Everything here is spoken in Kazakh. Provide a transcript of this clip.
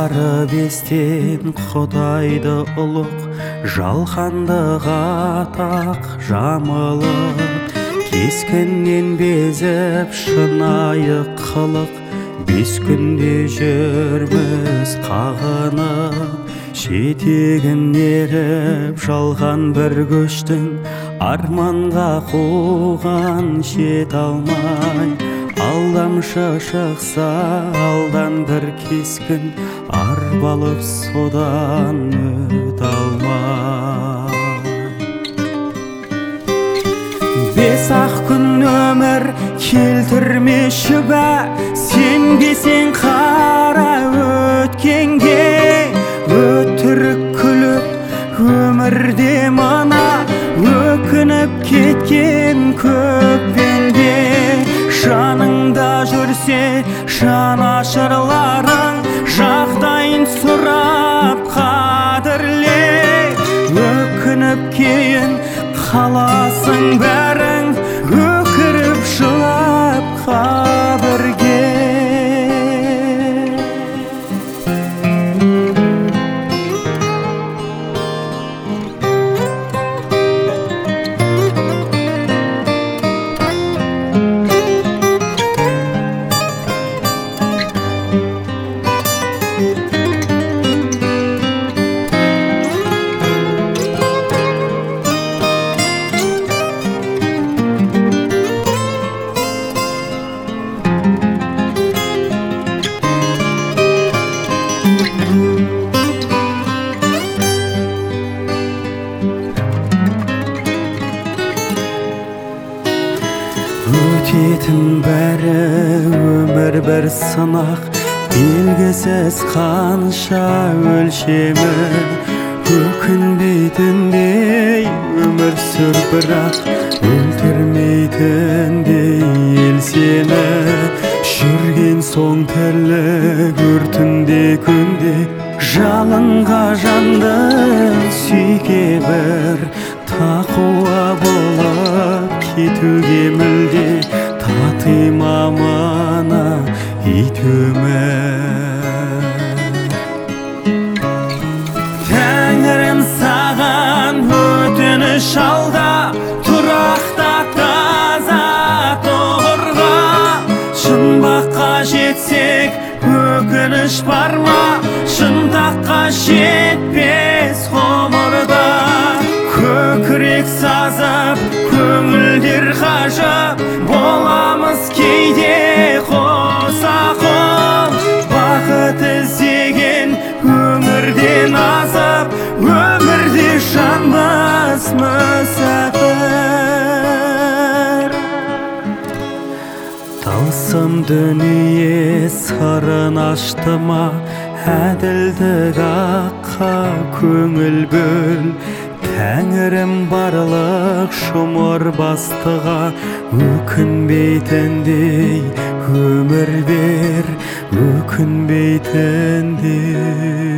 жарып естен Құдайды ұлық, жалғандық атақ жамылып, кескіннен безіп шынайы қылық, бес күнде жүрміз қағынып, жетегін еріп жалған бір көштің, арманға қуған жет алмай, алдамшы шықса алдан бір кескін, арбалып содан өт алмай. Бес ақ күн өмір келтірмеші бә, сенбесең қара өткенге. Өтірік күліп өмірде мына, өкініп кеткен көп пенде. Жаныңда жүрсе жанашырларың, жағдайын сұрап қадірле. Өкініп кейін қаласың бәрің, өкіріп жылап қабірге. Өтетін бәрі өмір бір сынақ, белгісіз қанша өлшемі. Өкінбейтіндей өмір сүр бірақ, өлтірмейтіндей ел сені. Жүрген соң тірлік өртінде күнде, жалынға жанды сүйге бір, тақуа болып кетуге мүлде, татыма мана ит өмір. Тәңірім саған өтініш алда, тұрақта таза тұғырға. Шынбаққа жетсек өкініш бар ма, шындаққа жетпес ғұмырда. Көкірек сазып, көңілдер қажып, боламыз кейде қоса қол. Бақыт іздеген өмірден азып, өмірде жанбыз мүсәпір. Тылсым дүние сырын ашты ма, әділдік аққа көңіл бөл. Тәңірім барлық жұмыр бастыға, өкінбейтіндей өмір бер, өкінбейтіндей.